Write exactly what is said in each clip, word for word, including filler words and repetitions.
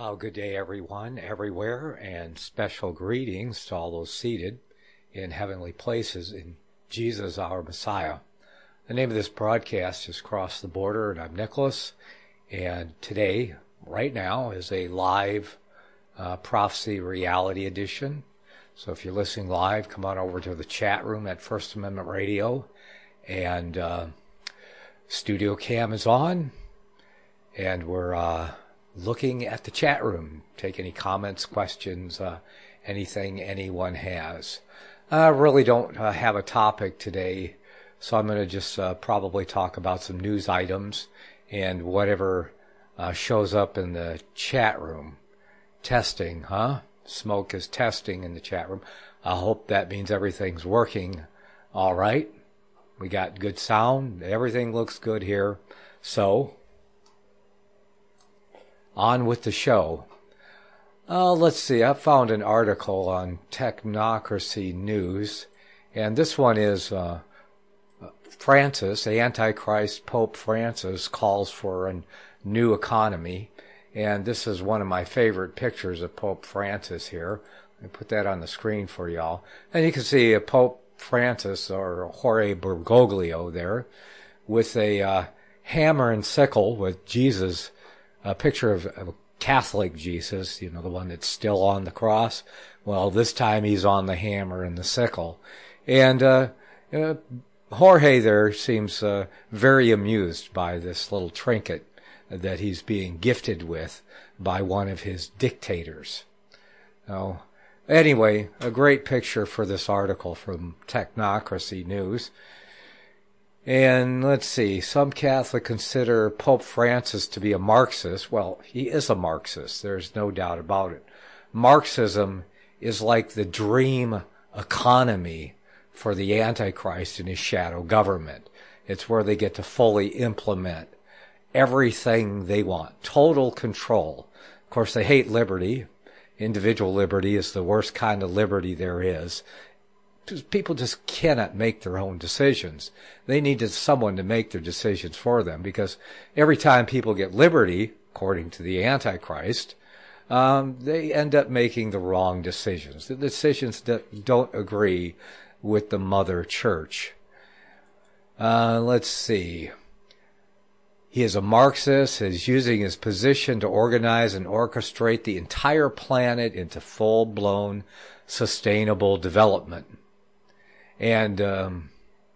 Well, good day, everyone, everywhere, and special greetings to all those seated in heavenly places in Jesus, our Messiah. The name of this broadcast is Cross the Border, and I'm Nicholas. And today, right now, is a live uh, Prophecy Reality Edition. So if you're listening live, come on over to the chat room at First Amendment Radio. And uh, Studio Cam is on, and we're uh, looking at the chat room. Take any comments, questions, uh, anything anyone has. I really don't uh, have a topic today, so I'm going to just uh, probably talk about some news items and whatever uh, shows up in the chat room. Testing, huh? Smoke is testing in the chat room. I hope that means everything's working all right. We got good sound. Everything looks good here. So, on with the show. Uh, let's see. I found an article on Technocracy News, and this one is uh, Francis, the Antichrist Pope Francis, calls for a new economy. And this is one of my favorite pictures of Pope Francis here. Let me put that on the screen for y'all. And you can see a Pope Francis, or Jorge Bergoglio there, with a uh, hammer and sickle with Jesus, a picture of, of a Catholic Jesus, you know, the one that's still on the cross. Well, this time he's on the hammer and the sickle. And uh, uh, Jorge there seems uh, very amused by this little trinket that he's being gifted with by one of his dictators. Now, anyway, a great picture for this article from Technocracy News. And let's see, some Catholics consider Pope Francis to be a Marxist. Well, he is a Marxist, there's no doubt about it. Marxism is like the dream economy for the Antichrist and his shadow government. It's where they get to fully implement everything they want, total control. Of course, they hate liberty. Individual liberty is the worst kind of liberty there is. People just cannot make their own decisions. They need someone to make their decisions for them, because every time people get liberty, according to the Antichrist, um, they end up making the wrong decisions, the decisions that don't agree with the Mother Church. Uh, let's see. He is a Marxist, is using his position to organize and orchestrate the entire planet into full-blown sustainable development. And, um,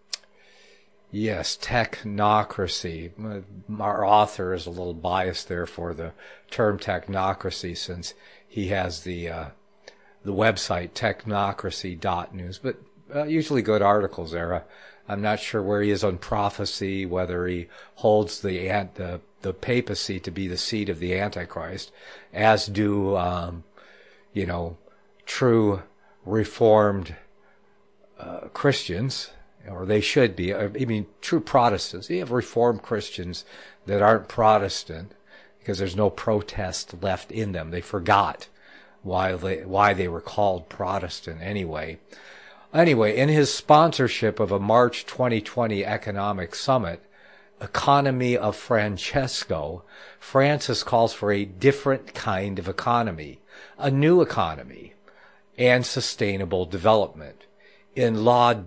yes, technocracy. Our author is a little biased there for the term technocracy, since he has the uh, the website technocracy dot news, but uh, usually good articles there. Uh, I'm not sure where he is on prophecy, whether he holds the, the the papacy to be the seat of the Antichrist, as do, um, you know, true Reformed uh, Christians, or they should be. I mean, true Protestants. You have Reformed Christians that aren't Protestant because there's no protest left in them. They forgot why they, why they were called Protestant anyway. Anyway, in his sponsorship of a March twenty twenty economic summit, Economy of Francesco, Francis calls for a different kind of economy, a new economy, and sustainable development. In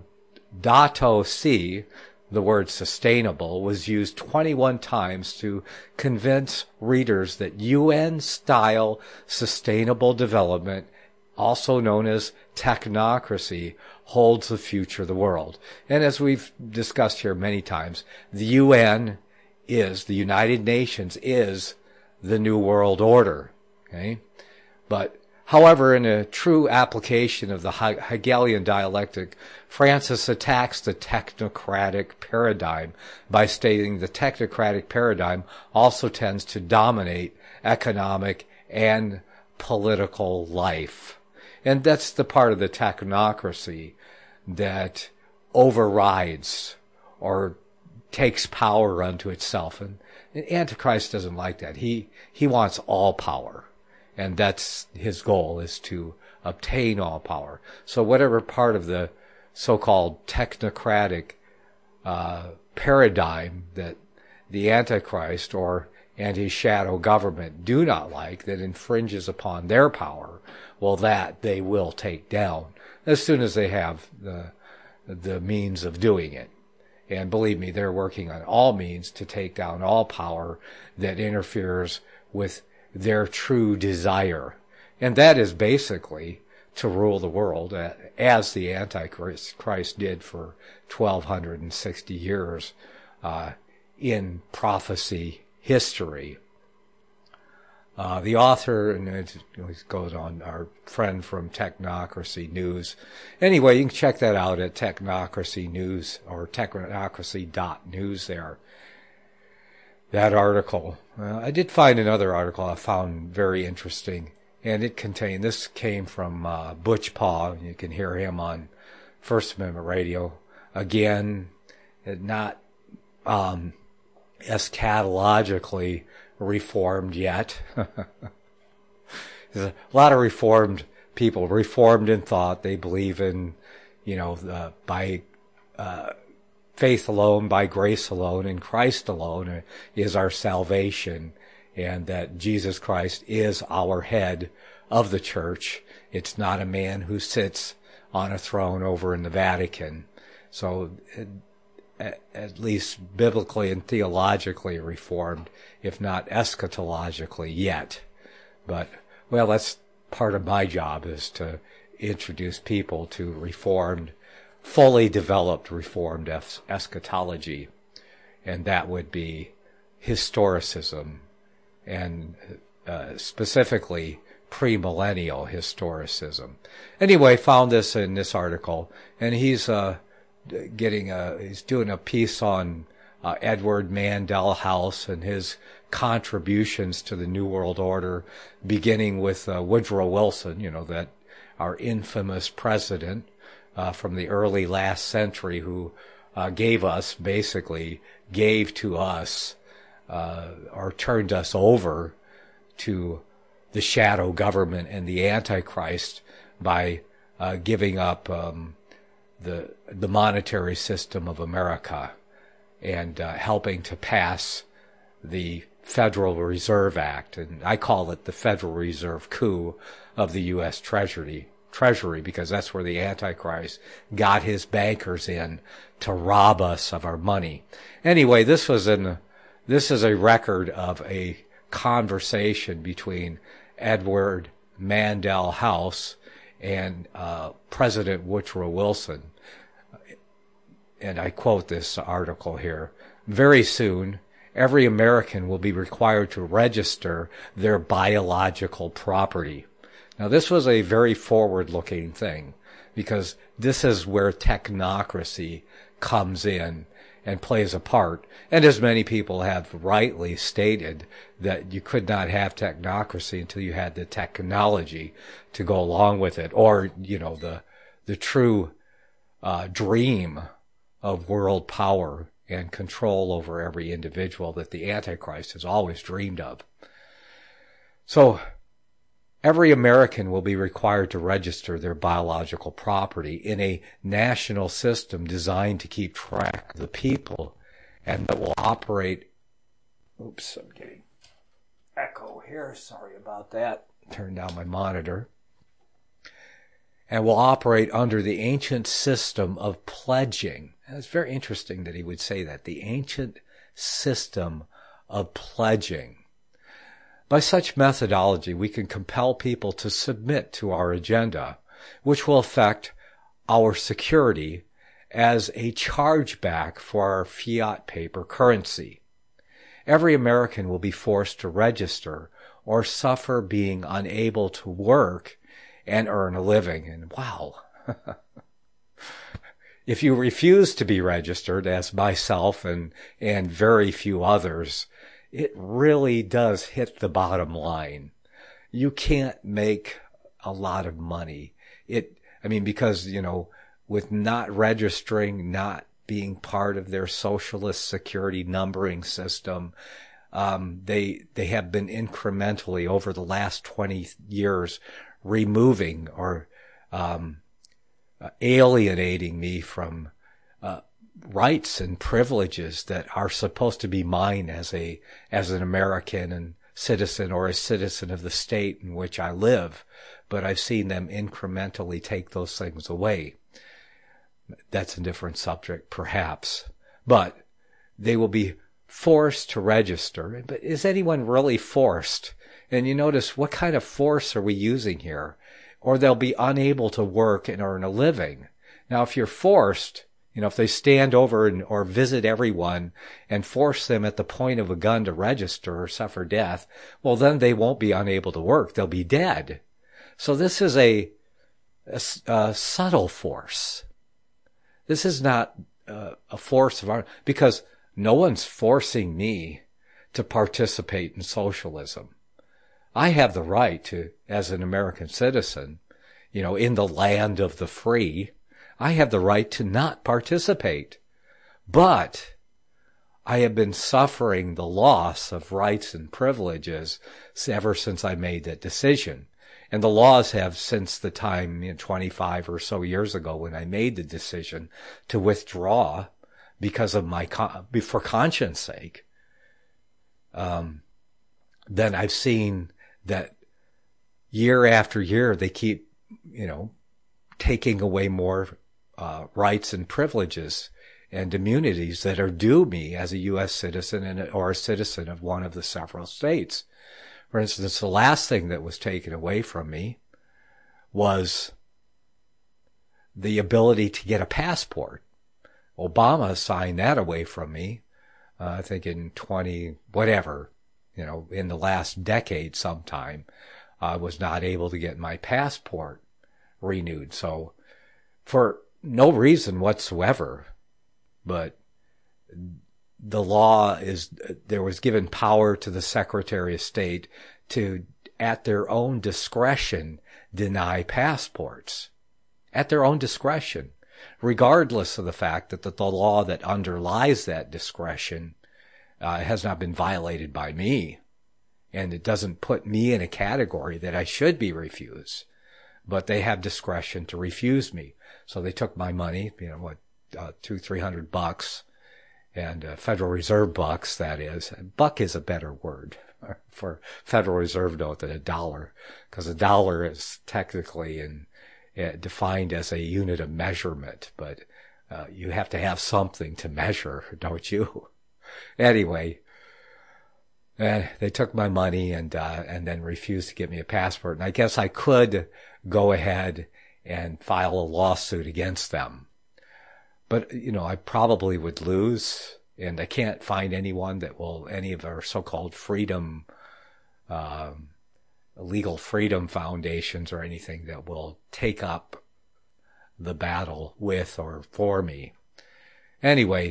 Laudato Si, the word sustainable was used twenty-one times to convince readers that U N-style sustainable development, also known as technocracy, holds the future of the world. And as we've discussed here many times, the U N is, the United Nations is the New World Order. Okay? But, however, in a true application of the Hegelian dialectic, Francis attacks the technocratic paradigm by stating the technocratic paradigm also tends to dominate economic and political life. And that's the part of the technocracy that overrides or takes power unto itself. And Antichrist doesn't like that. He, he wants all power. And that's his goal, is to obtain all power. So whatever part of the so-called technocratic uh, paradigm that the Antichrist, or and his shadow government do not like, that infringes upon their power, well, that they will take down as soon as they have the the means of doing it. And believe me, they're working on all means to take down all power that interferes with their true desire. And that is basically to rule the world as the Antichrist Christ did for twelve sixty years uh, in prophecy history. Uh, the author, and it goes on, our friend from Technocracy News. Anyway, you can check that out at Technocracy News or technocracy dot news there. That article. Uh, I did find another article I found very interesting, and it contained, this came from uh, Butch Paw. You can hear him on First Amendment Radio. Again, not um, eschatologically reformed yet. There's a lot of reformed people, reformed in thought. They believe in, you know, the, by uh, faith alone, by grace alone, in Christ alone is our salvation, and that Jesus Christ is our head of the church. It's not a man who sits on a throne over in the Vatican. So at least biblically and theologically reformed, if not eschatologically yet. But, well, that's part of my job, is to introduce people to reformed, fully developed reformed es- eschatology. And that would be historicism, and uh, specifically premillennial historicism. Anyway, found this in this article, and he's uh, getting a, he's doing a piece on uh, Edward Mandell House and his contributions to the New World Order, beginning with uh, Woodrow Wilson, you know, that our infamous president uh, from the early last century, who uh, gave us, basically gave to us, uh, or turned us over to the shadow government and the Antichrist by uh, giving up um, the the monetary system of America and uh, helping to pass the Federal Reserve Act. And I call it the Federal Reserve coup of the U S Treasury, Treasury, because that's where the Antichrist got his bankers in to rob us of our money. Anyway, this was in, this is a record of a conversation between Edward Mandell House and uh, President Woodrow Wilson. And I quote this article here. Very soon, every American will be required to register their biological property. Now, this was a very forward-looking thing, because this is where technocracy comes in and plays a part. And as many people have rightly stated, that you could not have technocracy until you had the technology to go along with it, or, you know, the the true uh, dream of world power and control over every individual that the Antichrist has always dreamed of. So every American will be required to register their biological property in a national system designed to keep track of the people, and that will operate... Oops, I'm getting echo here. Sorry about that. Turn down my monitor. And will operate under the ancient system of pledging. And it's very interesting that he would say that. The ancient system of pledging. By such methodology, we can compel people to submit to our agenda, which will affect our security as a chargeback for our fiat paper currency. Every American will be forced to register or suffer being unable to work and earn a living. And wow. If you refuse to be registered, as myself and, and very few others, it really does hit the bottom line. You can't make a lot of money. It, I mean, because, you know, with not registering, not being part of their socialist security numbering system, um, they, they have been incrementally over the last twenty years removing or, um, uh, alienating me from, uh, rights and privileges that are supposed to be mine as a as an American and citizen or a citizen of the state in which I live, but I've seen them incrementally take those things away. That's a different subject, perhaps, but they will be forced to register. But is anyone really forced? And you notice, what kind of force are we using here? Or they'll be unable to work and earn a living. Now, if you're forced, you know, if they stand over and, or visit everyone and force them at the point of a gun to register or suffer death, well, then they won't be unable to work. They'll be dead. So this is a, a, a subtle force. This is not uh, a force of our, because no one's forcing me to participate in socialism. I have the right to, as an American citizen, you know, in the land of the free, I have the right to not participate. But I have been suffering the loss of rights and privileges ever since I made that decision. And the laws have, since the time, you know, twenty-five or so years ago when I made the decision to withdraw because of my, for conscience sake, um, then I've seen that year after year they keep, you know, taking away more uh, rights and privileges and immunities that are due me as a U S citizen and or a citizen of one of the several states. For instance, the last thing that was taken away from me was the ability to get a passport. Obama signed that away from me, uh, I think in twenty, whatever, you know, in the last decade sometime. I was not able to get my passport renewed. So for no reason whatsoever, but the law is, there was given power to the Secretary of State to, at their own discretion, deny passports. At their own discretion, regardless of the fact that the, the law that underlies that discretion uh, has not been violated by me. And it doesn't put me in a category that I should be refused. But they have discretion to refuse me. So they took my money, you know, what, uh, two, three hundred bucks. And uh, Federal Reserve bucks, that is. Buck is a better word for Federal Reserve note than a dollar, because a dollar is technically in, uh, defined as a unit of measurement, but uh, you have to have something to measure, don't you? Anyway, uh, they took my money and uh, and then refused to give me a passport. And I guess I could go ahead and file a lawsuit against them. But, you know, I probably would lose, and I can't find anyone that will, any of our so-called freedom, um, legal freedom foundations or anything that will take up the battle with or for me. Anyway,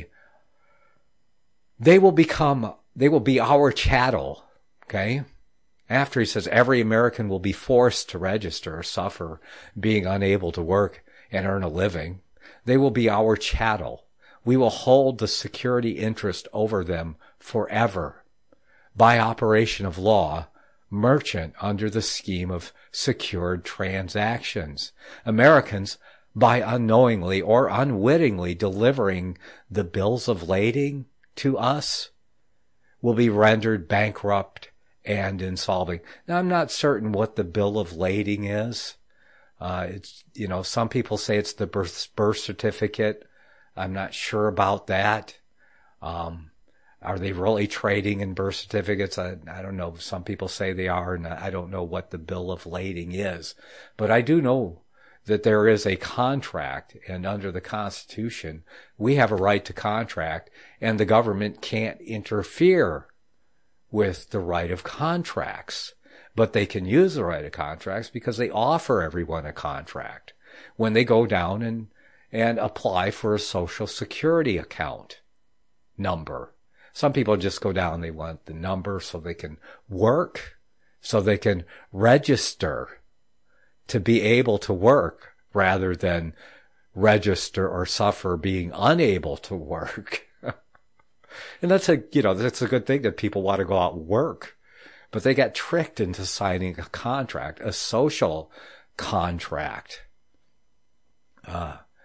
they will become, they will be our chattel, okay? After he says every American will be forced to register or suffer being unable to work and earn a living, they will be our chattel. We will hold the security interest over them forever. By operation of law, merchant under the scheme of secured transactions. Americans, by unknowingly or unwittingly delivering the bills of lading to us, will be rendered bankrupt and insolvent. Now, I'm not certain what the bill of lading is. Uh, it's, you know, some people say it's the birth, birth certificate. I'm not sure about that. Um, are they really trading in birth certificates? I, I don't know. Some people say they are, and I don't know what the bill of lading is. But I do know that there is a contract, and under the Constitution, we have a right to contract, and the government can't interfere with the right of contracts. But they can use the right of contracts because they offer everyone a contract when they go down and, and apply for a Social Security account number. Some people just go down, they want the number so they can work, so they can register to be able to work rather than register or suffer being unable to work. And that's a, you know, that's a good thing that people want to go out and work. But they got tricked into signing a contract, a social contract, uh,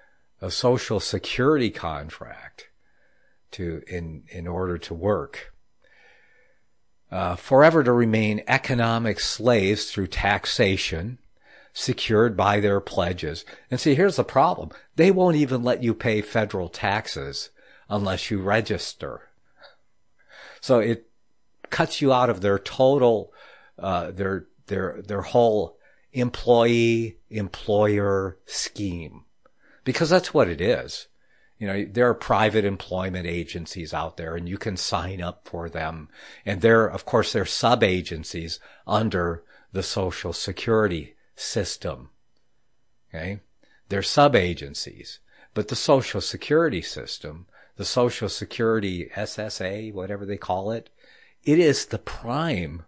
a social security contract to in in order to work. Uh, forever to remain economic slaves through taxation, secured by their pledges. And see, here's the problem. They won't even let you pay federal taxes unless you register. So it cuts you out of their total, uh, their, their, their whole employee-employer scheme. Because that's what it is. You know, there are private employment agencies out there and you can sign up for them. And they're, of course, they're sub-agencies under the Social Security system. Okay? They're sub-agencies. But the Social Security system, the Social Security S S A, whatever they call it, it is the prime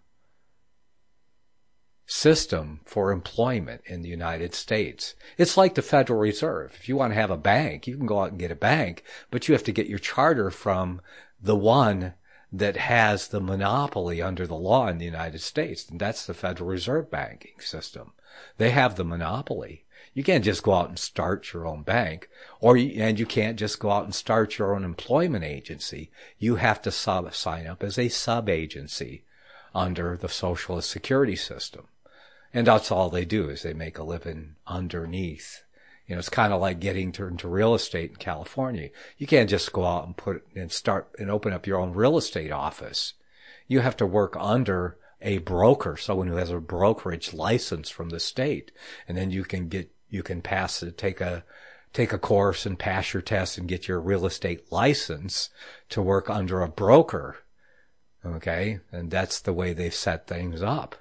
system for employment in the United States. It's like the Federal Reserve. If you want to have a bank, you can go out and get a bank, but you have to get your charter from the one that has the monopoly under the law in the United States, and that's the Federal Reserve banking system. They have the monopoly. You can't just go out and start your own bank, or you, and you can't just go out and start your own employment agency. You have to sub, sign up as a sub-agency under the Social Security system. And that's all they do is they make a living underneath. You know, it's kind of like getting to, into real estate in California. You can't just go out and put and start and open up your own real estate office. You have to work under a broker, someone who has a brokerage license from the state. And then you can get, you can pass it, take a, take a course and pass your test and get your real estate license to work under a broker. Okay. And that's the way they've set things up.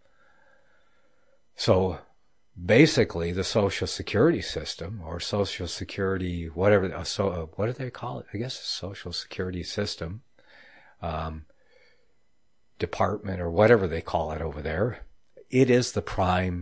So basically the Social Security system or Social Security, whatever, so what do they call it? I guess Social Security system, um, department or whatever they call it over there. It is the prime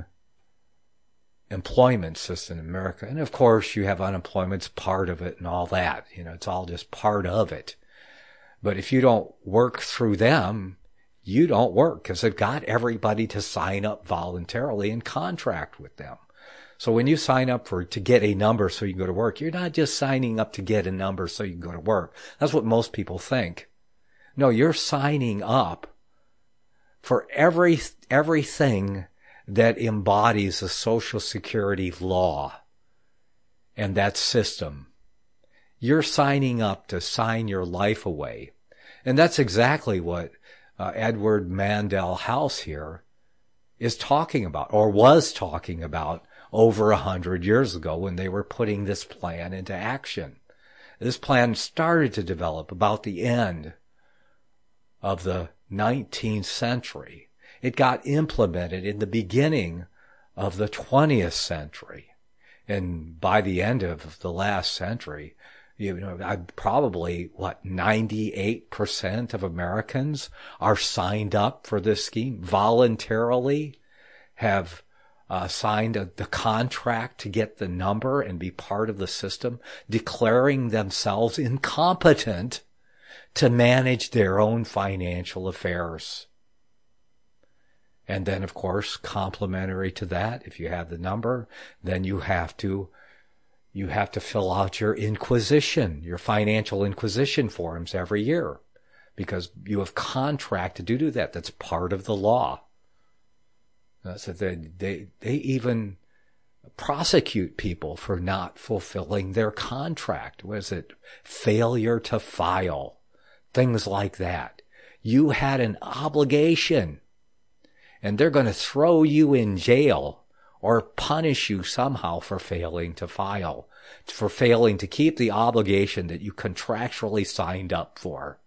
employment system in America. And of course you have unemployment's part of it and all that. You know, it's all just part of it. But if you don't work through them, you don't work because they've got everybody to sign up voluntarily and contract with them. So when you sign up for to get a number so you can go to work, you're not just signing up to get a number so you can go to work. That's what most people think. No, you're signing up for every everything that embodies the Social Security law and that system. You're signing up to sign your life away. And that's exactly what Uh, Edward Mandell House here is talking about, or was talking about over a hundred years ago when they were putting this plan into action. This plan started to develop about the end of the nineteenth century. It got implemented in the beginning of the twentieth century. And by the end of the last century, you know, I probably, what, ninety-eight percent of Americans are signed up for this scheme, voluntarily have uh, signed a, the contract to get the number and be part of the system, declaring themselves incompetent to manage their own financial affairs. And then, of course, complementary to that, if you have the number, then you have to You have to fill out your inquisition, your financial inquisition forms every year because you have contracted to do that. That's part of the law. So they, they, they even prosecute people for not fulfilling their contract. What is it? Failure to file. Things like that. You had an obligation and they're going to throw you in jail or punish you somehow for failing to file, for failing to keep the obligation that you contractually signed up for.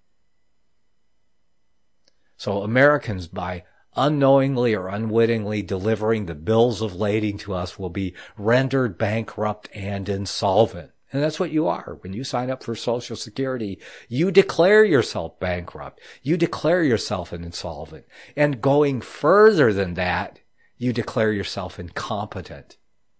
So Americans, by unknowingly or unwittingly delivering the bills of lading to us, will be rendered bankrupt and insolvent. And that's what you are. When you sign up for Social Security, you declare yourself bankrupt. You declare yourself an insolvent. And going further than that, you declare yourself incompetent,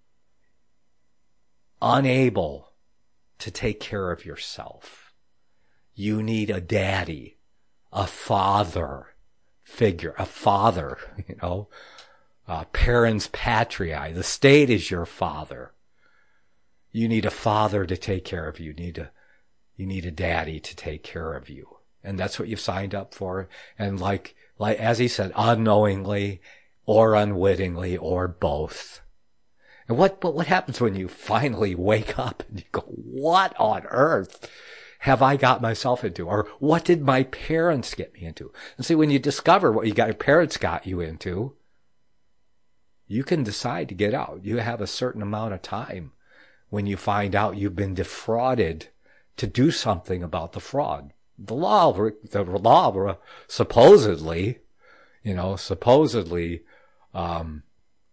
unable to take care of yourself. You need a daddy, a father figure, a father, you know, uh, parens patriae. The state is your father. You need a father to take care of you. You need a, you need a daddy to take care of you. And that's what you've signed up for. And like, like, as he said, unknowingly or unwittingly or both. And what, but what happens when you finally wake up and you go, what on earth have I got myself into? Or what did my parents get me into? And see, when you discover what you got, your parents got you into, you can decide to get out. You have a certain amount of time when you find out you've been defrauded to do something about the fraud. The law, the law supposedly, you know, supposedly, um,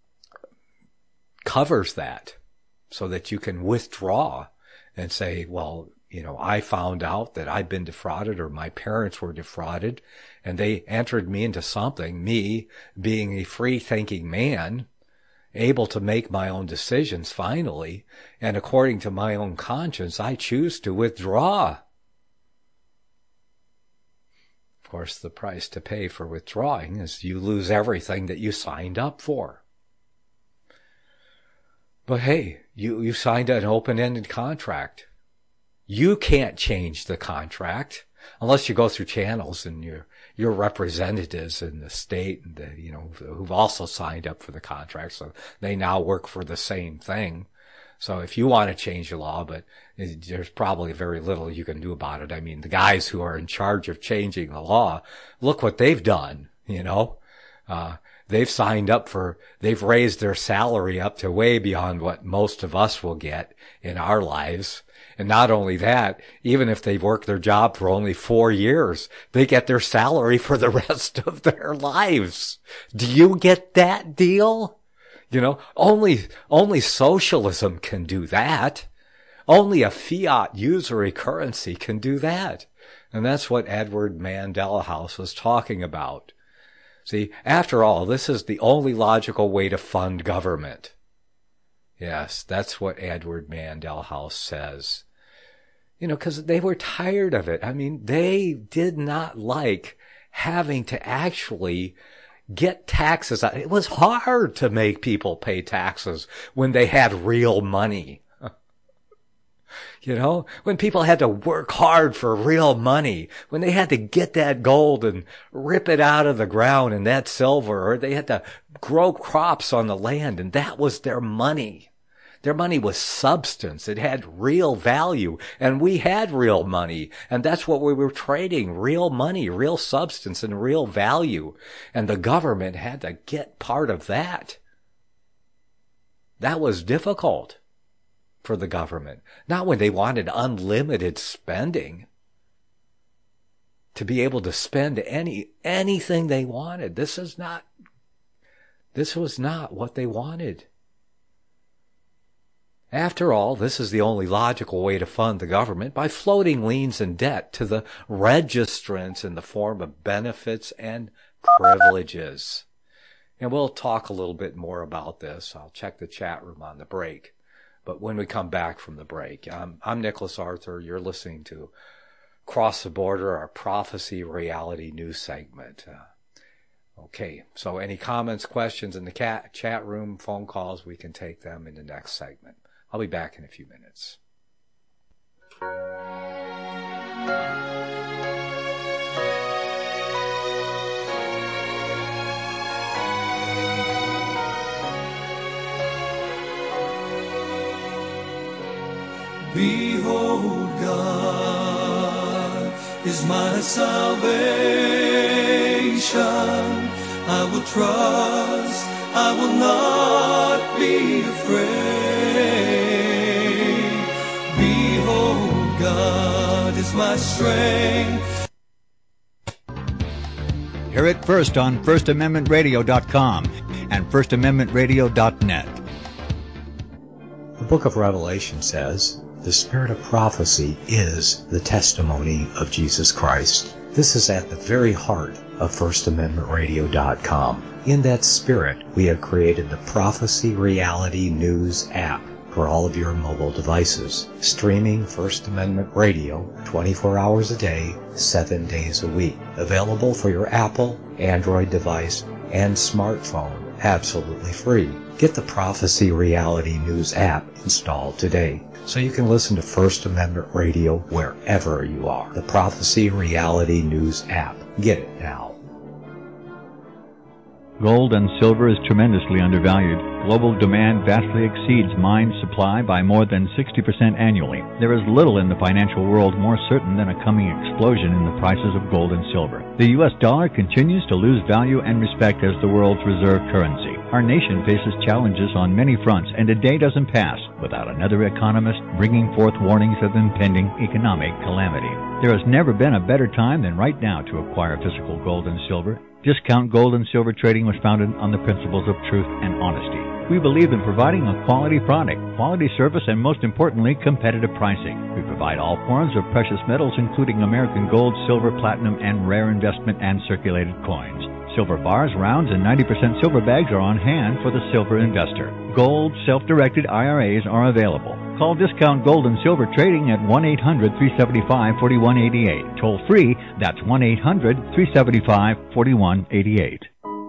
covers that so that you can withdraw and say, well, you know, I found out that I've been defrauded or my parents were defrauded and they entered me into something, me being a free thinking man, able to make my own decisions finally. And according to my own conscience, I choose to withdraw. Of course, the price to pay for withdrawing is you lose everything that you signed up for. But hey, you, you signed an open-ended contract. You can't change the contract unless you go through channels and your, your representatives in the state and the, you know, who've also signed up for the contract. So they now work for the same thing. So if you want to change the law, but there's probably very little you can do about it. I mean, the guys who are in charge of changing the law, look what they've done, you know, uh, They've signed up for, they've raised their salary up to way beyond what most of us will get in our lives. And not only that, even if they've worked their job for only four years, they get their salary for the rest of their lives. Do you get that deal? You know, only, only socialism can do that. Only a fiat usury currency can do that. And that's what Edward Mandela House was talking about. See, after all, this is the only logical way to fund government. Yes, that's what Edward Mandela House says. You know, because they were tired of it. I mean, they did not like having to actually get taxes. It was hard to make people pay taxes when they had real money. You know, when people had to work hard for real money, when they had to get that gold and rip it out of the ground and that silver, or they had to grow crops on the land and that was their money. Their money was substance. It had real value and we had real money. And that's what we were trading, real money, real substance and real value. And the government had to get part of that. That was difficult for the government. Not when they wanted unlimited spending. To be able to spend any anything they wanted. This is not, this was not what they wanted. After all, this is the only logical way to fund the government, by floating liens and debt to the registrants in the form of benefits and privileges. And we'll talk a little bit more about this. I'll check the chat room on the break. But when we come back from the break, um, I'm Nicholas Arthur. You're listening to Cross the Border, our Prophecy Reality News segment. Uh, okay, so any comments, questions in the cat, chat room, phone calls, we can take them in the next segment. I'll be back in a few minutes. Behold, God is my salvation. I will trust, I will not be afraid. Behold, God is my strength. Hear it first on first amendment radio dot com and first amendment radio dot net. The book of Revelation says, the spirit of prophecy is the testimony of Jesus Christ. This is at the very heart of first amendment radio dot com. In that spirit, we have created the Prophecy Reality News app for all of your mobile devices, streaming First Amendment Radio twenty-four hours a day, seven days a week. Available for your Apple, Android device, and smartphone absolutely free. Get the Prophecy Reality News app installed today so you can listen to First Amendment Radio wherever you are. The Prophecy Reality News app. Get it now. Gold and silver is tremendously undervalued. Global demand vastly exceeds mine supply by more than sixty percent annually. There is little in the financial world more certain than a coming explosion in the prices of gold and silver. The U S dollar continues to lose value and respect as the world's reserve currency. Our nation faces challenges on many fronts, and a day doesn't pass without another economist bringing forth warnings of impending economic calamity. There has never been a better time than right now to acquire physical gold and silver. Discount Gold and Silver Trading was founded on the principles of truth and honesty. We believe in providing a quality product, quality service, and most importantly, competitive pricing. We provide all forms of precious metals, including American gold, silver, platinum, and rare investment and circulated coins. Silver bars, rounds, and ninety percent silver bags are on hand for the silver investor. Gold, self-directed I R As are available. Call Discount Gold and Silver Trading at one eight hundred, three seven five, four one eight eight. Toll free, that's one eight hundred, three seven five, four one eight eight.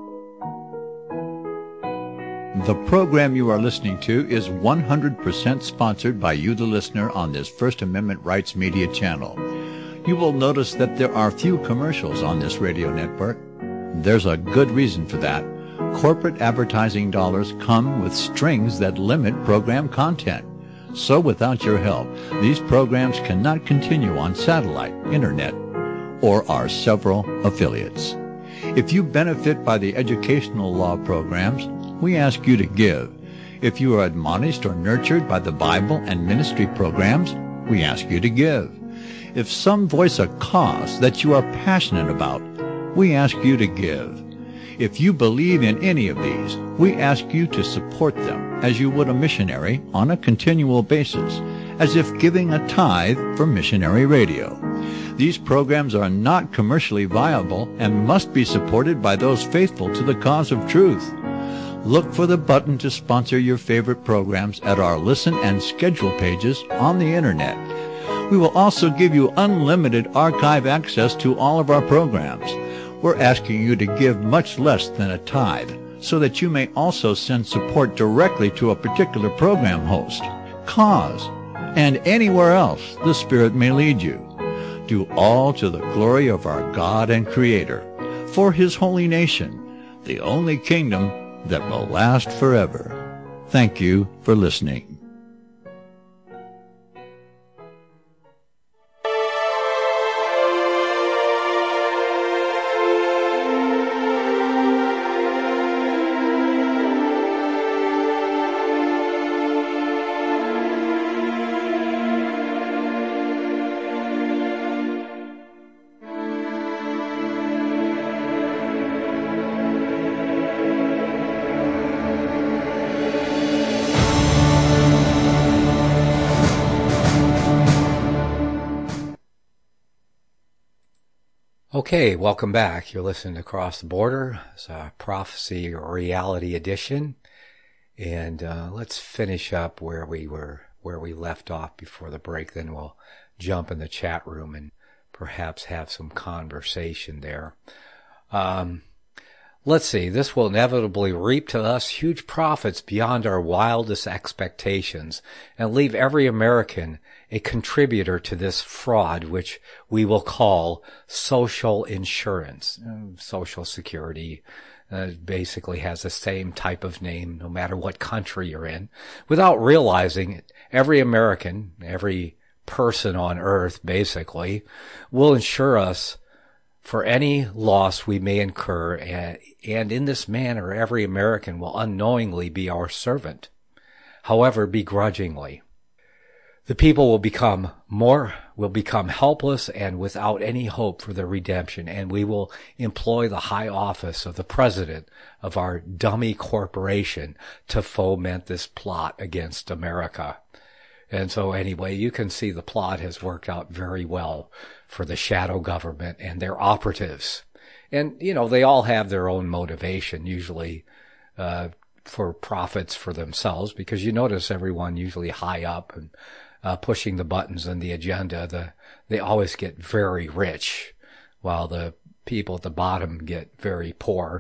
The program you are listening to is one hundred percent sponsored by you, the listener, on this First Amendment Rights Media channel. You will notice that there are few commercials on this radio network. There's a good reason for that. Corporate advertising dollars come with strings that limit program content. So without your help, these programs cannot continue on satellite, internet, or our several affiliates. If you benefit by the educational law programs, we ask you to give. If you are admonished or nurtured by the Bible and ministry programs, we ask you to give. If some voice a cause that you are passionate about, we ask you to give. If you believe in any of these, we ask you to support them as you would a missionary on a continual basis, as if giving a tithe for missionary radio. These programs are not commercially viable and must be supported by those faithful to the cause of truth. Look for the button to sponsor your favorite programs at our listen and schedule pages on the internet. We will also give you unlimited archive access to all of our programs. We're asking you to give much less than a tithe, so that you may also send support directly to a particular program host, cause, and anywhere else the Spirit may lead you. Do all to the glory of our God and Creator, for His holy nation, the only kingdom that will last forever. Thank you for listening. Okay, welcome back. You're listening to Across the Border. It's a Prophecy Reality Edition. And uh, let's finish up where we were, where we left off before the break. Then we'll jump in the chat room and perhaps have some conversation there. Um, let's see. This will inevitably reap to us huge profits beyond our wildest expectations and leave every American a contributor to this fraud, which we will call social insurance. Social Security uh, basically has the same type of name no matter what country you're in. Without realizing it, every American, every person on earth basically, will insure us for any loss we may incur, and, and in this manner every American will unknowingly be our servant, however begrudgingly. The people will become more, will become helpless and without any hope for their redemption, and we will employ the high office of the president of our dummy corporation to foment this plot against America. And so anyway, you can see the plot has worked out very well for the shadow government and their operatives. And, you know, they all have their own motivation, usually, uh, for profits for themselves, because you notice everyone usually high up and Uh, pushing the buttons and the agenda, the, they always get very rich, while the people at the bottom get very poor.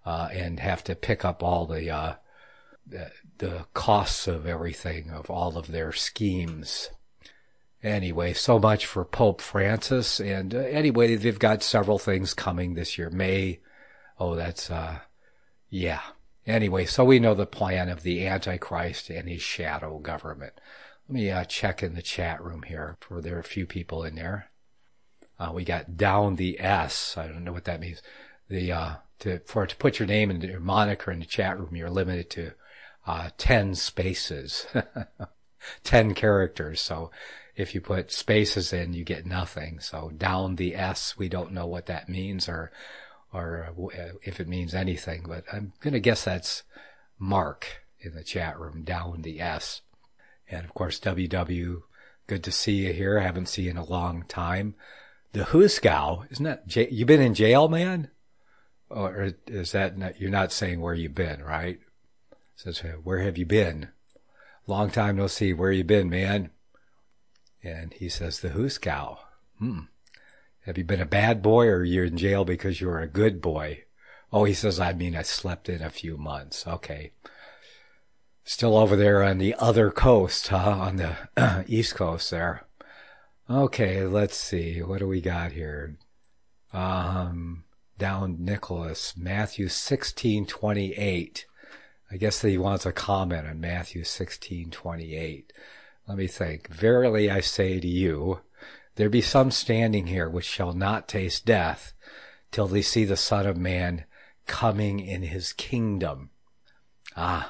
uh, and have to pick up all the, uh, the, the costs of everything, of all of their schemes. Anyway, so much for Pope Francis. And uh, anyway, they've got several things coming this year. May, oh, that's, uh, yeah. Anyway, so we know the plan of the Antichrist and his shadow government. Let me uh, check in the chat room here, for there are a few people in there. Uh, we got down the S. I don't know what that means. The uh, to for to put your name and your moniker in the chat room, you're limited to uh, ten spaces, ten characters. So if you put spaces in, you get nothing. So down the S, we don't know what that means, or or if it means anything. But I'm gonna guess that's Mark in the chat room. Down the S, and of course W W. Good to see you here. I haven't seen you in a long time. The Huskow, isn't that, j- you been in jail, man? Or is that, not, you're not saying where you've been, right? It says, where have you been? Long time no see, where you been, man? And he says, the Huskow. Hmm. Have you been a bad boy, or you're in jail because you were a good boy? Oh, he says, I mean, I slept in a few months. Okay. Still over there on the other coast, huh? On the East Coast there. Okay, let's see. What do we got here? Um, down Nicholas, Matthew sixteen twenty-eight. I guess that he wants a comment on Matthew sixteen twenty-eight. Let me think. Verily I say to you, there be some standing here which shall not taste death till they see the Son of Man coming in his kingdom. Ah.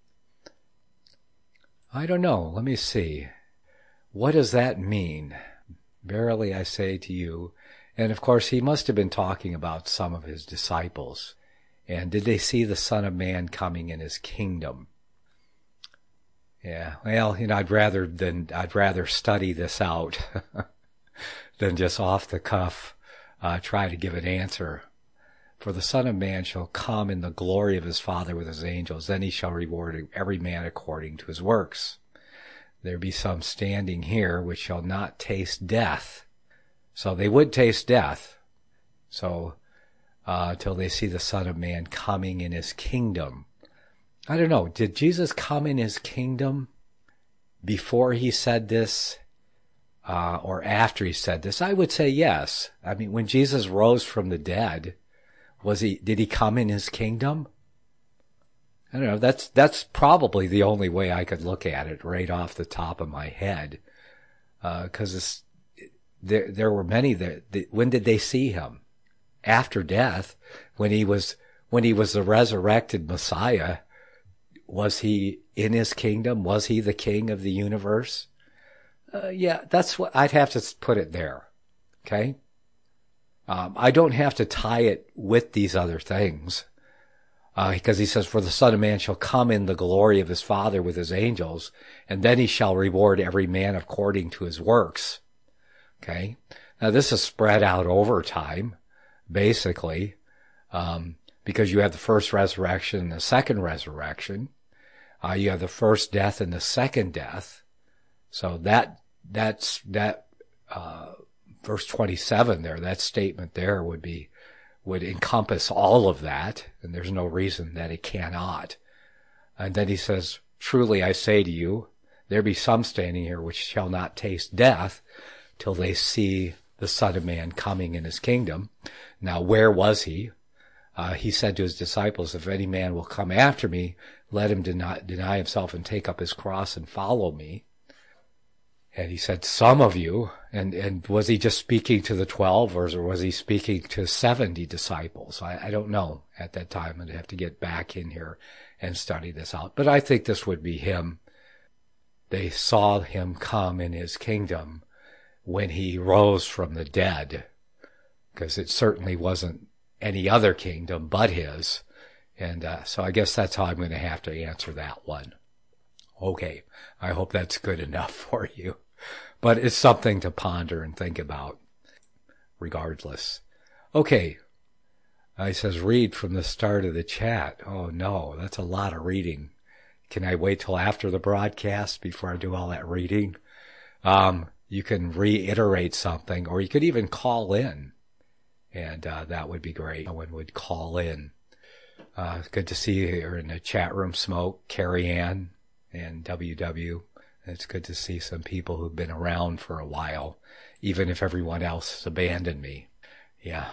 I don't know. Let me see. What does that mean? Verily I say to you. And of course, he must have been talking about some of his disciples. And did they see the Son of Man coming in his kingdom? Yeah, well, you know, I'd rather than I'd rather study this out than just off the cuff uh, try to give an answer. For the Son of Man shall come in the glory of his Father with his angels. Then he shall reward every man according to his works. There be some standing here which shall not taste death. So they would taste death. So, uh, till they see the Son of Man coming in his kingdom. I don't know. Did Jesus come in his kingdom before he said this, uh, or after he said this? I would say yes. I mean, when Jesus rose from the dead, was he, did he come in his kingdom? I don't know. That's, that's probably the only way I could look at it right off the top of my head. Uh, cause it's, there, there were many that, that, when did they see him? After death, when he was, when he was the resurrected Messiah, was he in his kingdom? Was he the king of the universe? Uh, yeah, that's what, I'd have to put it there. Okay. Um, I don't have to tie it with these other things. Uh, because he says, for the Son of Man shall come in the glory of his Father with his angels, and then he shall reward every man according to his works. Okay. Now this is spread out over time, basically, um, because you have the first resurrection and the second resurrection. Uh, you have the first death and the second death. So that, that's, that, uh, verse twenty-seven there, that statement there would be, would encompass all of that, and there's no reason that it cannot. And then he says, truly I say to you, there be some standing here which shall not taste death till they see the Son of Man coming in his kingdom. Now, where was he? Uh, he said to his disciples, if any man will come after me, let him deny, deny himself and take up his cross and follow me. And he said, some of you, and, and was he just speaking to the twelve, or was he speaking to seventy disciples? I, I don't know at that time. I'd have to get back in here and study this out. But I think this would be him. They saw him come in his kingdom when he rose from the dead, because it certainly wasn't any other kingdom but his. And uh, so I guess that's how I'm going to have to answer that one. Okay, I hope that's good enough for you. But it's something to ponder and think about, regardless. Okay. Uh, he says, read from the start of the chat. Oh, no, that's a lot of reading. Can I wait till after the broadcast before I do all that reading? Um, you can reiterate something, or you could even call in. And uh, that would be great. No one would call in. Uh, good to see you here in the chat room, Smoke, Carrie Ann, and W W. It's good to see some people who've been around for a while, even if everyone else has abandoned me. Yeah.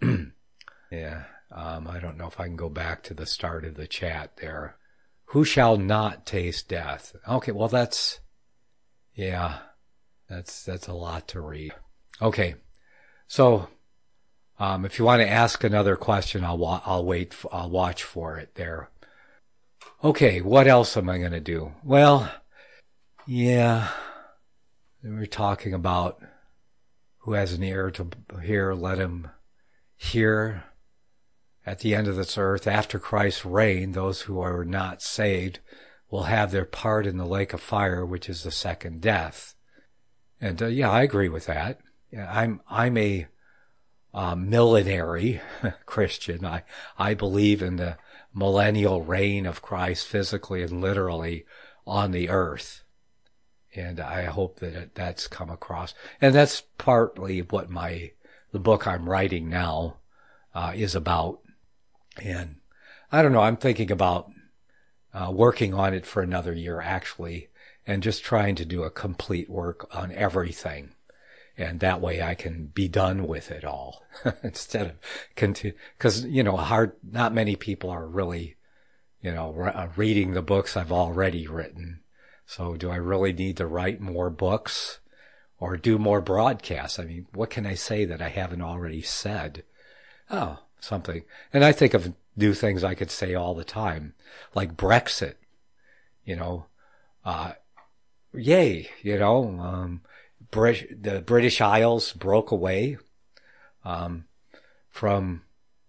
yeah. Um, I don't know if I can go back to the start of the chat there. Who shall not taste death? Okay, well that's, yeah, that's, that's a lot to read. Okay. So, um, if you want to ask another question, I'll, wa- I'll wait, f- I'll watch for it there. Okay. What else am I going to do? Well, yeah, we're talking about who has an ear to hear, let him hear. At the end of this earth, after Christ's reign, those who are not saved will have their part in the lake of fire, which is the second death. And uh, yeah, I agree with that. Yeah, I'm I'm a uh, millenary Christian. I I believe in the millennial reign of Christ, physically and literally on the earth. And I hope that it, that's come across. And that's partly what my the book I'm writing now uh, is about. And I don't know, I'm thinking about uh, working on it for another year, actually, and just trying to do a complete work on everything. And that way I can be done with it all instead of continue. Because, you know, hard, not many people are really, you know, re- reading the books I've already written. So do I really need to write more books or do more broadcasts? I mean, what can I say that I haven't already said? Oh, something. And I think of new things I could say all the time, like Brexit, you know, uh, yay, you know, um, Brit- the British Isles broke away, um, from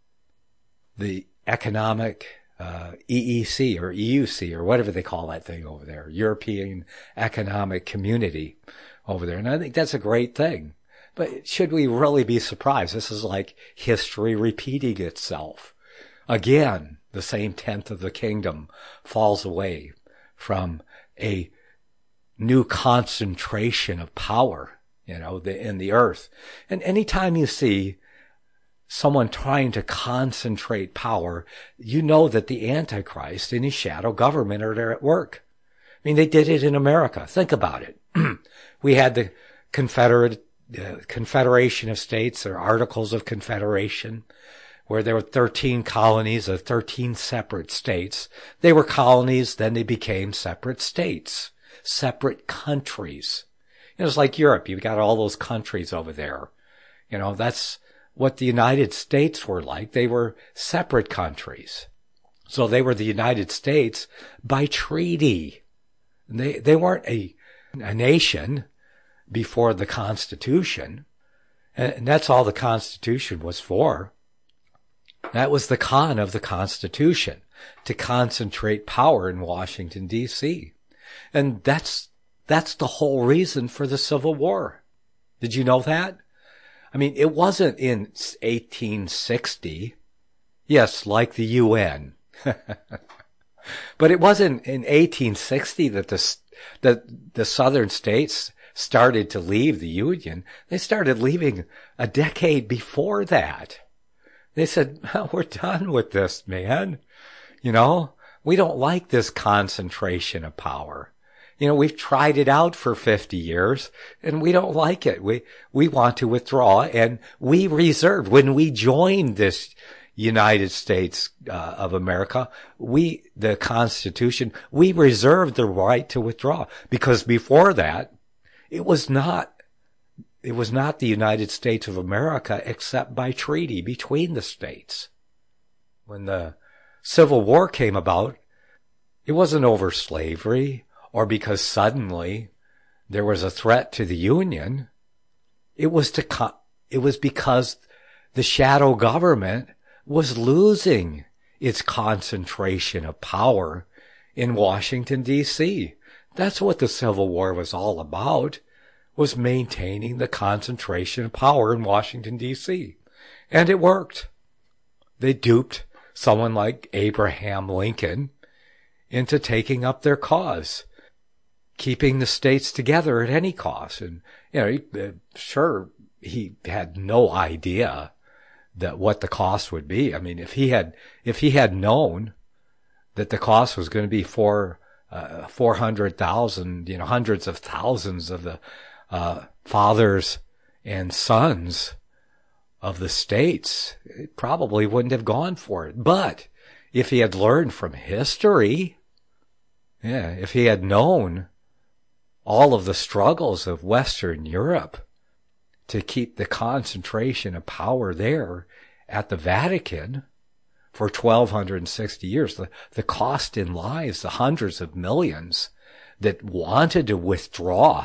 the economic, uh, E E C or E U C or whatever they call that thing over there, European Economic Community over there. And I think that's a great thing. But should we really be surprised? This is like history repeating itself. Again, the same tenth of the kingdom falls away from a new concentration of power, you know, the, in the earth. And anytime you see someone trying to concentrate power, you know that the Antichrist and his shadow government are there at work. I mean, they did it in America. Think about it. We had the Confederate The Confederation of States, or Articles of Confederation, where there were thirteen colonies of thirteen separate states. They were colonies, then they became separate states, separate countries. You know, it's like Europe. You've got all those countries over there. You know, that's what the United States were like. They were separate countries. So they were the United States by treaty. They, they weren't a, a nation before the Constitution. And that's all the Constitution was for. That was the con of the Constitution, to concentrate power in Washington, D C. And that's, that's the whole reason for the Civil War. Did you know that? I mean, it wasn't in eighteen sixty. Yes, like the U N. But it wasn't in eighteen sixty that the, that the southern states started to leave the Union. They started leaving a decade before that. They said, well, we're done with this, man. You know, we don't like this concentration of power. You know, we've tried it out for fifty years and we don't like it. We, we want to withdraw, and we reserved, when we joined this United States uh, of America, we, the Constitution, we reserved the right to withdraw, because before that, it was not, it was not the United States of America except by treaty between the states. When the Civil War came about, it wasn't over slavery or because suddenly there was a threat to the Union. It was to, co- it was because the shadow government was losing its concentration of power in Washington, D C. That's what the Civil War was all about, was maintaining the concentration of power in Washington, D C. And it worked. They duped someone like Abraham Lincoln into taking up their cause, keeping the states together at any cost. And, you know, he, uh, sure, he had no idea that what the cost would be. I mean, if he had, if he had known that the cost was going to be four, uh, four hundred thousand, you know, hundreds of thousands of the, uh, fathers and sons of the states, it probably wouldn't have gone for it. But if he had learned from history, yeah, if he had known all of the struggles of Western Europe to keep the concentration of power there at the Vatican for twelve sixty years, the, the cost in lives, the hundreds of millions that wanted to withdraw.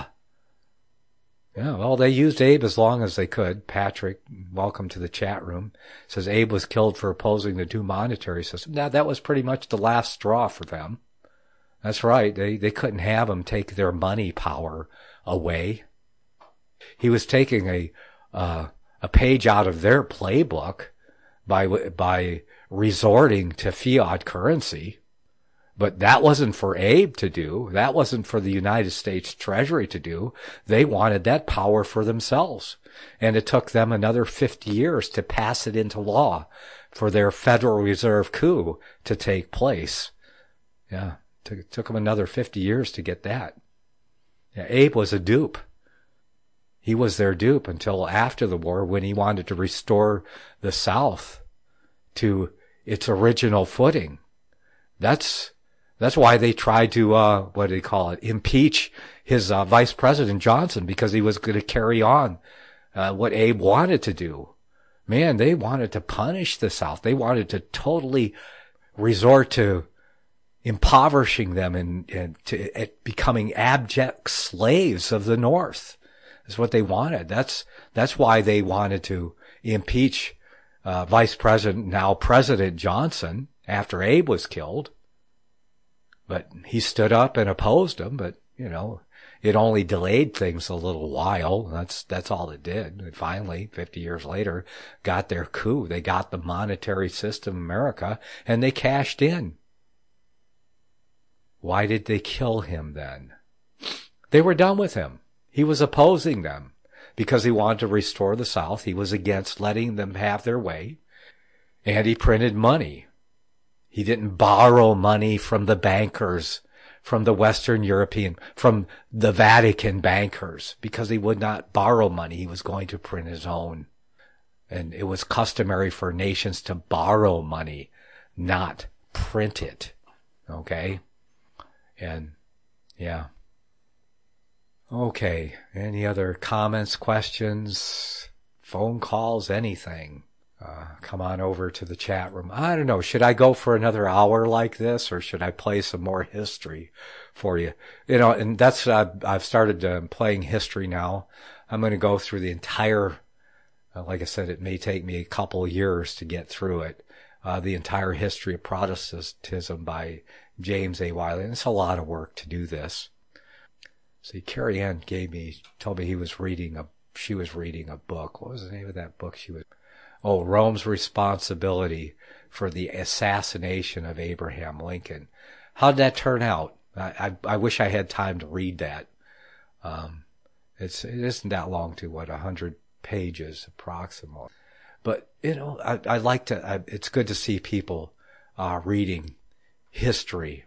Yeah, well, they used Abe as long as they could. Patrick, welcome to the chat room, says Abe was killed for opposing the new monetary system. Now, that was pretty much the last straw for them. That's right. They, they couldn't have him take their money power away. He was taking a, uh, a page out of their playbook by, by resorting to fiat currency. But that wasn't for Abe to do. That wasn't for the United States Treasury to do. They wanted that power for themselves. And it took them another fifty years to pass it into law for their Federal Reserve coup to take place. Yeah, it took them another fifty years to get that. Yeah, Abe was a dupe. He was their dupe until after the war, when he wanted to restore the South to its original footing. That's That's why they tried to, uh, what do they call it, impeach his uh, Vice President Johnson, because he was going to carry on uh, what Abe wanted to do. Man, they wanted to punish the South. They wanted to totally resort to impoverishing them and, and to at becoming abject slaves of the North. That's what they wanted. That's that's why they wanted to impeach uh, Vice President, now President Johnson, after Abe was killed. But he stood up and opposed him, but, you know, it only delayed things a little while. That's, that's all it did. And finally, fifty years later, got their coup. They got the monetary system of America, and they cashed in. Why did they kill him then? They were done with him. He was opposing them because he wanted to restore the South. He was against letting them have their way, and he printed money. He didn't borrow money from the bankers, from the Western European, from the Vatican bankers, because he would not borrow money. He was going to print his own. And it was customary for nations to borrow money, not print it. Okay? And, yeah. Okay. Any other comments, questions, phone calls, anything? Uh, come on over to the chat room. I don't know. Should I go for another hour like this, or should I play some more history for you? You know, and that's, uh, I've started uh, playing history now. I'm going to go through the entire, uh, like I said, it may take me a couple years to get through it. Uh, the entire history of Protestantism by James A. Wiley. And it's a lot of work to do this. See, Carrie Ann gave me, told me he was reading a, she was reading a book. What was the name of that book she was? Oh, Rome's Responsibility for the Assassination of Abraham Lincoln. How did that turn out? I, I, I wish I had time to read that. Um, it's, it isn't that long, to what, a hundred pages approximately. But, you know, I, I like to, I, it's good to see people, uh, reading history.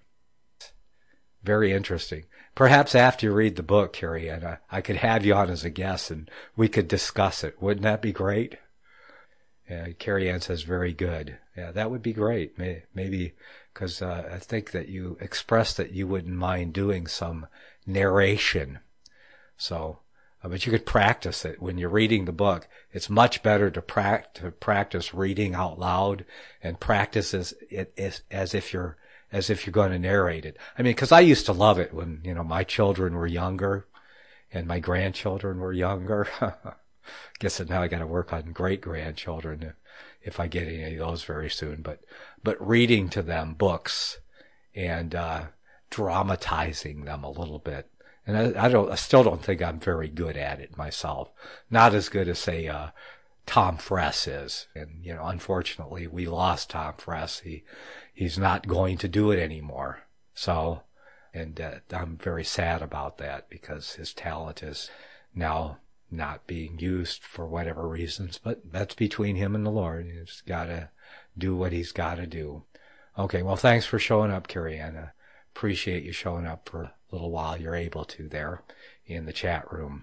Very interesting. Perhaps after you read the book, Carrie Ann, I, I could have you on as a guest and we could discuss it. Wouldn't that be great? Yeah, Carrie Ann says, very good. Yeah, that would be great. Maybe, because uh, I think that you expressed that you wouldn't mind doing some narration. So, uh, but you could practice it. When you're reading the book, it's much better to, pra- to practice reading out loud and practice as, as, as if you're, as if you're going to narrate it. I mean, because I used to love it when, you know, my children were younger and my grandchildren were younger. Guess that now I got to work on great grandchildren if I get any of those very soon. But but reading to them books and uh, dramatizing them a little bit, and I, I don't, I still don't think I'm very good at it myself. Not as good as say uh, Tom Fress is, and you know, unfortunately, we lost Tom Fress. He he's not going to do it anymore. So, and uh, I'm very sad about that because his talent is now not being used for whatever reasons, but that's between him and the Lord. He's got to do what he's got to do. Okay, well, thanks for showing up, Carrie Ann. Appreciate you showing up for a little while you're able to there in the chat room.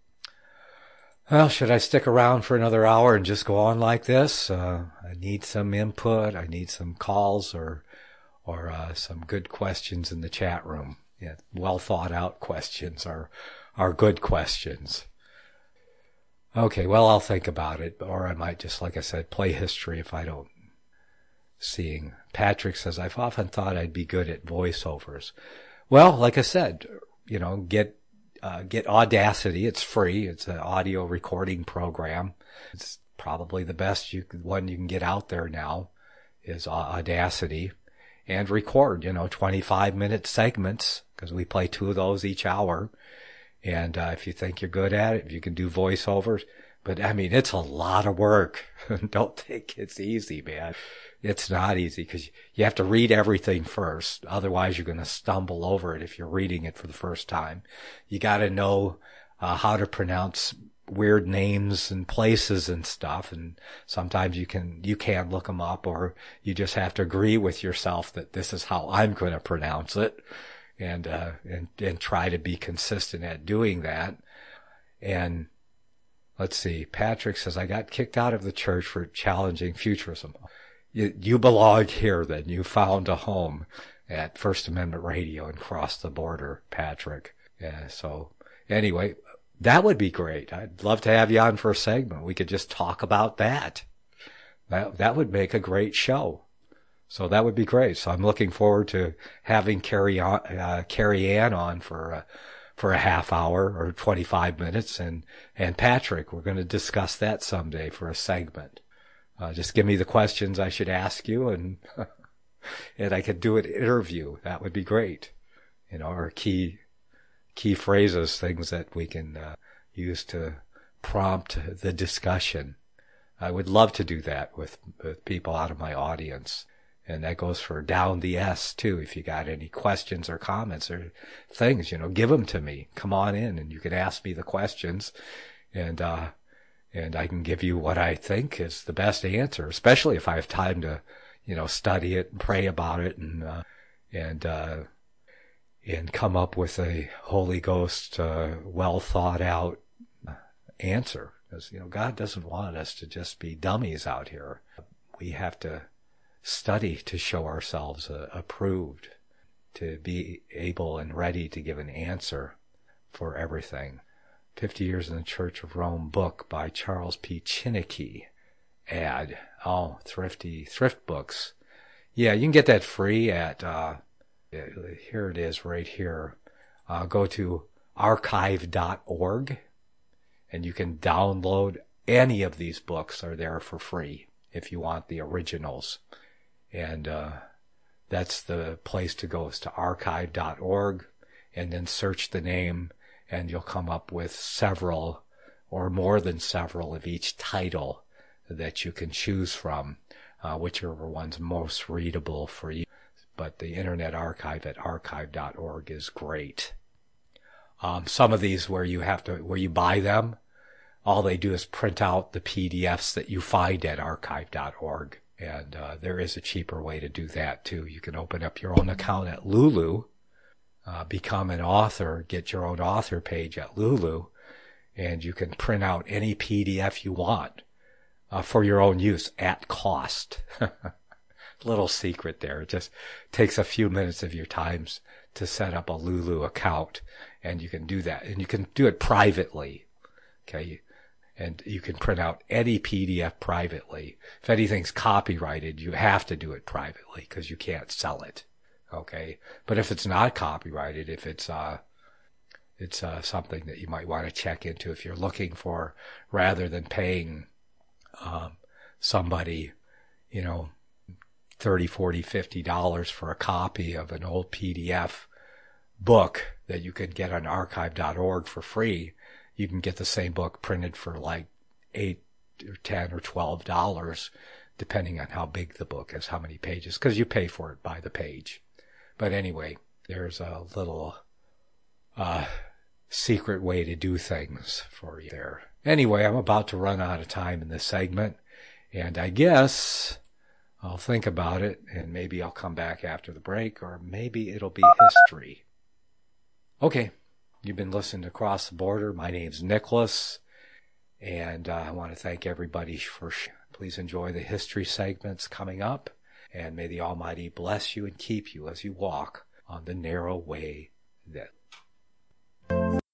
Well, should I stick around for another hour and just go on like this? Uh, I need some input. I need some calls or or uh, some good questions in the chat room. Yeah, well thought out questions are are good questions. Okay, well, I'll think about it, or I might just, like I said, play history if I don't. Seeing Patrick says, I've often thought I'd be good at voiceovers. Well, like I said, you know, get uh, get Audacity. It's free. It's an audio recording program. It's probably the best you one you can get out there now is Audacity, and record, you know, twenty-five minute segments, because we play two of those each hour. And uh, if you think you're good at it, if you can do voiceovers, but I mean, it's a lot of work. Don't think it's easy, man. It's not easy because you have to read everything first. Otherwise, you're going to stumble over it if you're reading it for the first time. You got to know uh, how to pronounce weird names and places and stuff. And sometimes you can, you can look them up, or you just have to agree with yourself that this is how I'm going to pronounce it, and, uh, and, and try to be consistent at doing that. And let's see, Patrick says, I got kicked out of the church for challenging futurism. You, you belong here then. You found a home at First Amendment Radio and crossed the border, Patrick. Yeah, so anyway, that would be great. I'd love to have you on for a segment. We could just talk about that. That, that would make a great show. So that would be great. So I'm looking forward to having Carrie, on, uh, Carrie Ann on for, uh, for a half hour or twenty-five minutes. And, and Patrick, we're going to discuss that someday for a segment. Uh, just give me the questions I should ask you, and and I could do an interview. That would be great. You know, or key key phrases, things that we can uh, use to prompt the discussion. I would love to do that with, with people out of my audience. And that goes for Down the S, too. If you got any questions or comments or things, you know, give them to me. Come on in, and you can ask me the questions. And, uh, And I can give you what I think is the best answer, especially if I have time to, you know, study it and pray about it and, uh, and, uh, and come up with a Holy Ghost, uh, well thought out answer. Because, you know, God doesn't want us to just be dummies out here. We have to study to show ourselves uh, approved, to be able and ready to give an answer for everything. Fifty Years in the Church of Rome book by Charles P. Chinnicky. Ad. Oh, thrifty, thrift books. Yeah, you can get that free at, uh, here it is right here. Uh, go to archive dot org and you can download any of these books. Are there for free if you want the originals. And, uh, that's the place to go, is to archive dot org, and then search the name, and you'll come up with several or more than several of each title that you can choose from, uh, whichever one's most readable for you. But the Internet Archive at archive dot org is great. Um, some of these where you have to, where you buy them, all they do is print out the P D Fs that you find at archive dot org. And uh, there is a cheaper way to do that too. You can open up your own account at Lulu, uh, become an author, get your own author page at Lulu, and you can print out any P D F you want uh, for your own use at cost. Little secret there. It just takes a few minutes of your time to set up a Lulu account, and you can do that. And you can do it privately. Okay. And you can print out any P D F privately. If anything's copyrighted, you have to do it privately because you can't sell it. Okay. But if it's not copyrighted, if it's, uh, it's, uh, something that you might want to check into if you're looking for, rather than paying, um, somebody, you know, thirty, forty, fifty dollars for a copy of an old P D F book that you could get on archive dot org for free. You can get the same book printed for like eight or ten or twelve dollars, depending on how big the book is, how many pages, because you pay for it by the page. But anyway, there's a little uh secret way to do things for you there. Anyway, I'm about to run out of time in this segment, and I guess I'll think about it, and maybe I'll come back after the break, or maybe it'll be history. Okay, you've been listening to Cross the Border. My name's Nicholas, and uh, I want to thank everybody for sh- Please enjoy the history segments coming up, and may the Almighty bless you and keep you as you walk on the narrow way that